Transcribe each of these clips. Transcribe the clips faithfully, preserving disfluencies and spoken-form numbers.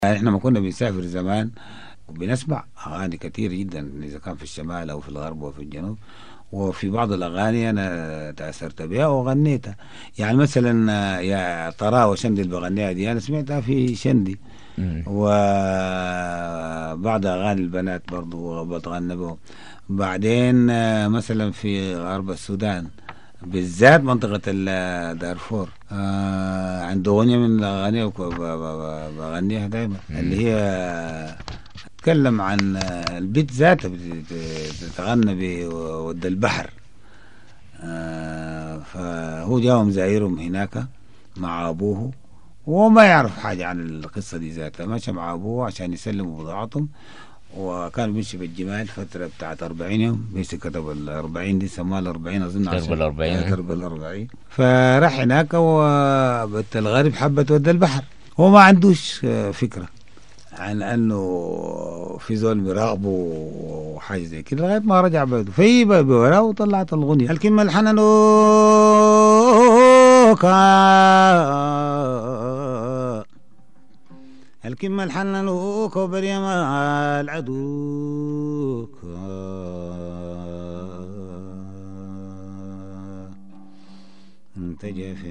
يعني احنا ما كنا بنسافر زمان وبنسمع اغاني كتير جدا، اذا كان في الشمال او في الغرب او في الجنوب. وفي بعض الاغاني انا تاثرت بها وغنيتها. يعني مثلا آه، يا ترى وشندي اللي بغنيها دي انا سمعتها في شندي. مم. وبعض اغاني البنات برضو بتغنى بهم. بعدين آه، مثلا في غرب السودان، بالذات منطقة ال- دارفور، آه عنده أغنية من الأغاني وك- ب- ب- ب- بغنيها دايما، اللي مم. هي تتكلم عن آه، البيت ذاته، بت- بتتغنى بود البحر. آه فهو جاهم زايرهم هناك مع أبوه، وهو ما يعرف حاجة عن القصة دي ذاتها، مشى مع أبوه عشان يسلموا بضاعتهم. وكان بيمشي بالجمال فترة بتاعت أربعين يوم، بيمشي كتب الأربعين دي سموها الأربعين أظن درب عشان آه، الأربعين. درب الأربعين. فراح هناك وبت الغرب حبت ود البحر. هو ما عندوش آه، فكرة عن أنه في زول مراقبه وحاجة زي كده، لغاية ما رجع بيته في بوراه وطلعت الغنية الكلمة الحنانو الكلمة الحنانو كوبر يا مال عدوك. انت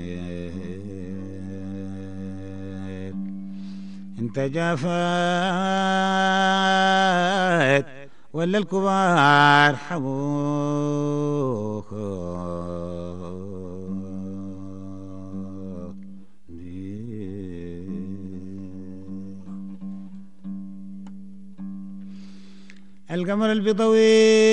جفيت، انت جفيت ولا الكبار حبوك. القمر البيضوي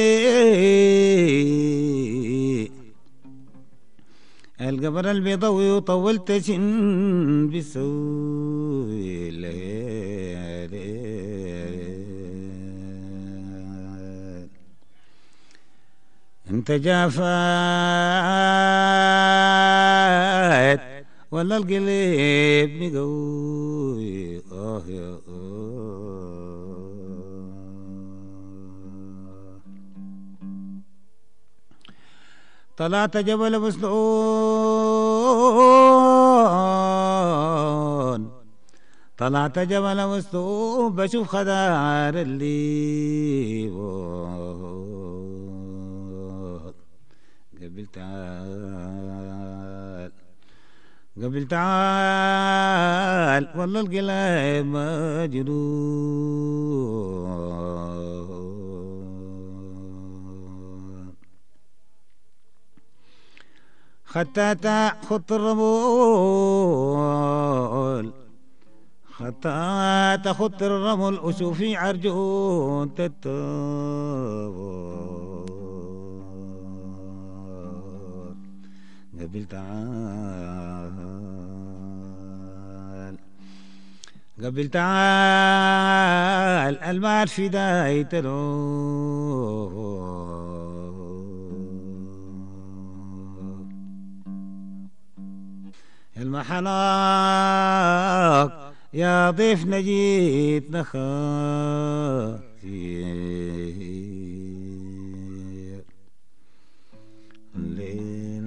القمر البيضوي وطولت سن بسوي الليل. انت جافات ولا القلب مقوي. اه يا آه. طلعت جبل مسنون، طلعت جبل مسنون بشوف خدار الليل. قبل تعال، قبل تعال والله القلب مجنون. خطاتا خط الرمول، خطاتا خط الرمل وشوفي عرجون تتور. قبل تعال، قبل تعال المال في داية المحناك يا ضيف نجيت نخاطير. الليل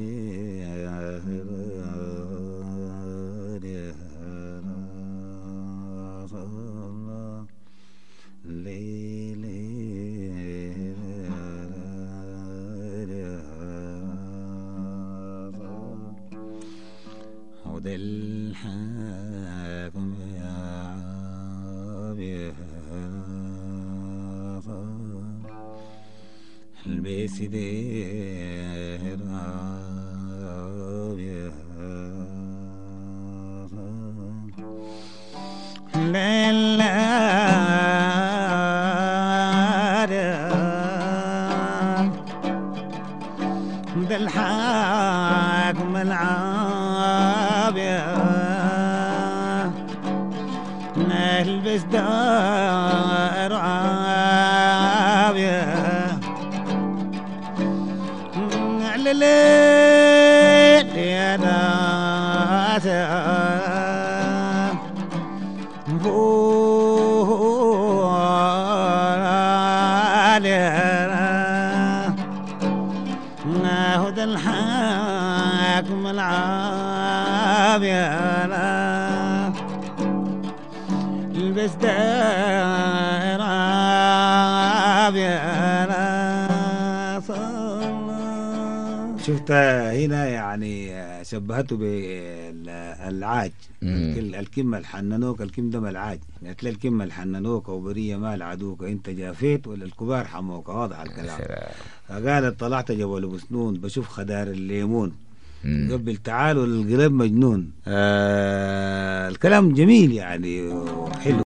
عود الحاكم يا عابر البيس دير عابر ليلة ده الحاكم العابر نلبس دار عابر على الليل يا ناس هدى الحاكم العابر البس داير يا ناس الله. شفت هنا يعني شبهته بالعاج، الكلمة الحننوك الكلمة ده ملعاج، قالت لي الكلمة الحننوك وبرية مال عدوك انت جافيت ولا الكبار حموك، واضح الكلام. فقالت طلعت جبل ابو سنون بشوف خدار الليمون قبل تعالوا للقلب مجنون. آه الكلام جميل يعني وحلو.